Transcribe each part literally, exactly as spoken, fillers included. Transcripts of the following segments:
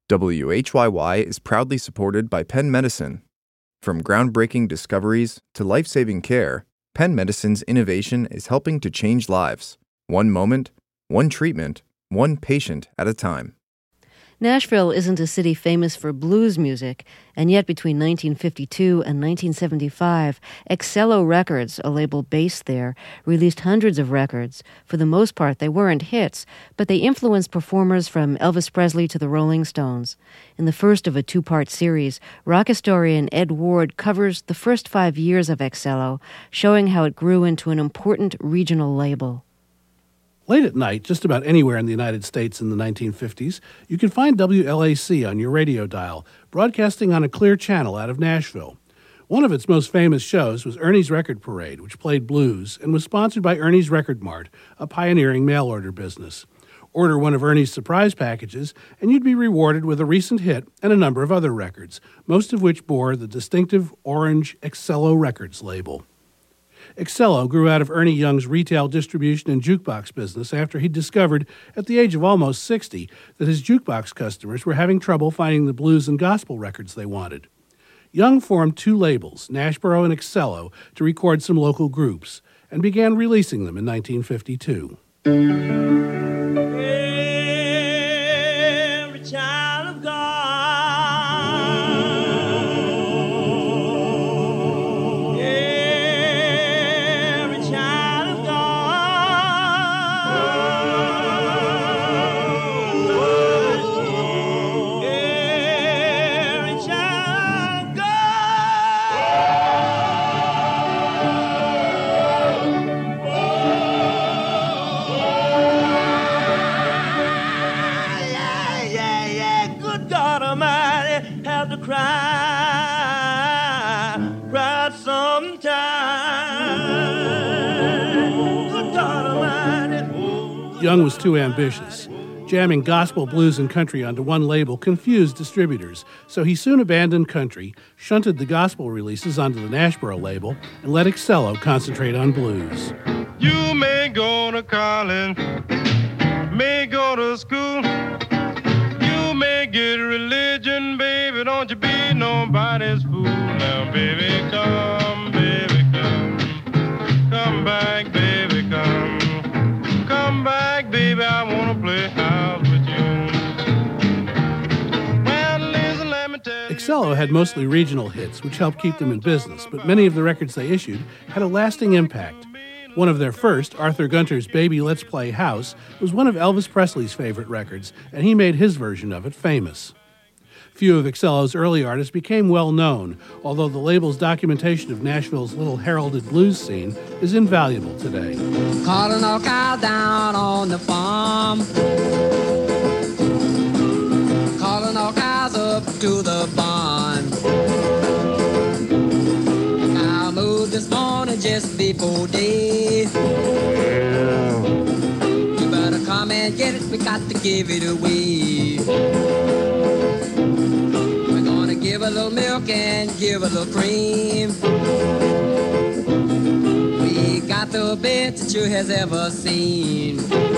W H Y Y is proudly supported by Penn Medicine. From groundbreaking discoveries to life-saving care, Penn Medicine's innovation is helping to change lives, one moment, one treatment, one patient at a time. Nashville isn't a city famous for blues music, and yet between nineteen fifty-two and nineteen seventy-five, Excello Records, a label based there, released hundreds of records. For the most part, they weren't hits, but they influenced performers from Elvis Presley to the Rolling Stones. In the first of a two-part series, rock historian Ed Ward covers the first five years of Excello, showing how it grew into an important regional label. Late at night, just about anywhere in the United States in the nineteen fifties, you can find W L A C on your radio dial, broadcasting on a clear channel out of Nashville. One of its most famous shows was Ernie's Record Parade, which played blues and was sponsored by Ernie's Record Mart, a pioneering mail-order business. Order one of Ernie's surprise packages, and you'd be rewarded with a recent hit and a number of other records, most of which bore the distinctive orange Excello Records label. Excello grew out of Ernie Young's retail distribution and jukebox business after he discovered, at the age of almost sixty, that his jukebox customers were having trouble finding the blues and gospel records they wanted. Young formed two labels, Nashboro and Excello, to record some local groups, and began releasing them in nineteen fifty-two. Every child of God, Young was too ambitious. Jamming gospel, blues, and country onto one label confused distributors, so he soon abandoned country, shunted the gospel releases onto the Nashboro label, and let Excello concentrate on blues. You may go to college, may go to school, you may get religion, baby, don't you be nobody's fool. Now, baby, come, baby, come, come back, baby, come. Come back, baby, I want to play house with you. Well, listen, let me tell you. Excello had mostly regional hits, which helped keep them in business, but many of the records they issued had a lasting impact. One of their first, Arthur Gunter's Baby Let's Play House, was one of Elvis Presley's favorite records, and he made his version of it famous. Few of Excello's early artists became well known, although the label's documentation of Nashville's little heralded blues scene is invaluable today. Calling all cows down on the farm, calling all cows up to the barn. I moved this morning just before day. You better come and get it, we got to give it away. Give a little milk and give a little cream. We got the best that you has ever seen.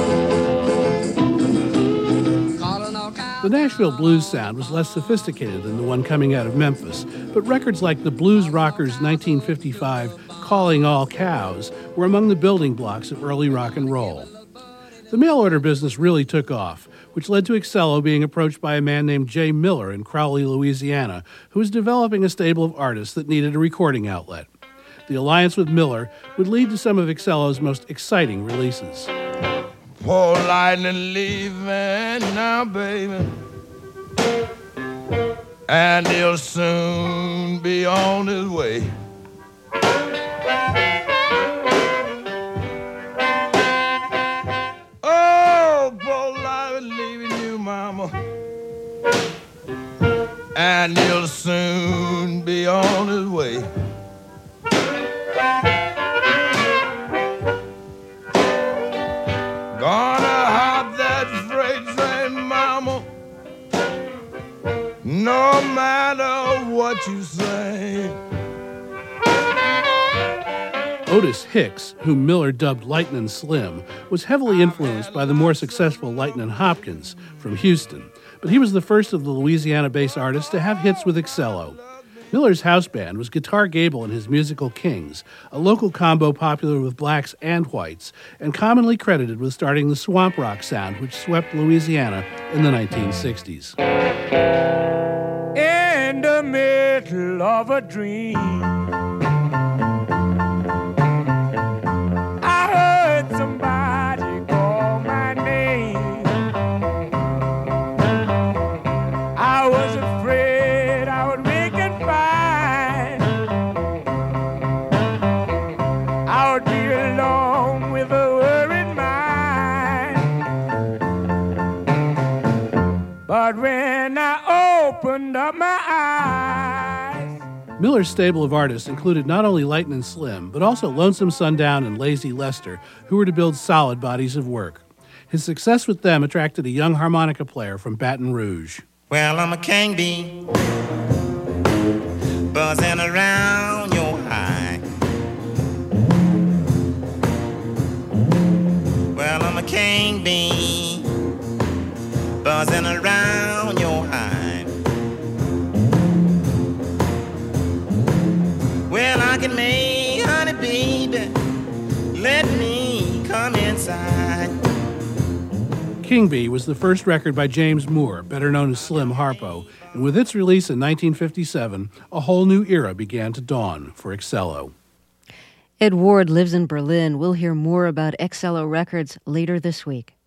The Nashville blues sound was less sophisticated than the one coming out of Memphis, but records like the Blues Rockers' nineteen fifty-five Calling All Cows were among the building blocks of early rock and roll. The mail-order business really took off, which led to Excello being approached by a man named Jay Miller in Crowley, Louisiana, who was developing a stable of artists that needed a recording outlet. The alliance with Miller would lead to some of Excello's most exciting releases. Poor lightning leaving now, baby, and he'll soon be on his way. And he'll soon be on his way. Gonna hop that freight train, mama, no matter what you say. Otis Hicks, whom Miller dubbed Lightnin' Slim, was heavily influenced by the more successful Lightnin' Hopkins from Houston. but he was the first of the Louisiana-based artists to have hits with Excello. Miller's house band was Guitar Gable and his Musical Kings, a local combo popular with blacks and whites, and commonly credited with starting the swamp rock sound which swept Louisiana in the nineteen sixties. In the middle of a dream, I heard somebody call my name. I was afraid I would wake and find I would be alone with a worried mind. But when I opened up my eyes, Miller's stable of artists included not only Lightnin' Slim, but also Lonesome Sundown and Lazy Lester, who were to build solid bodies of work. His success with them attracted a young harmonica player from Baton Rouge. Well, I'm a king bee, buzzing around your eye. Well, I'm a king bee, buzzing around your hive. Well, I can make honey, baby, let me come inside. King Bee was the first record by James Moore, better known as Slim Harpo, and with its release in nineteen fifty-seven, a whole new era began to dawn for Excello. Ed Ward lives in Berlin. We'll hear more about Excello Records later this week.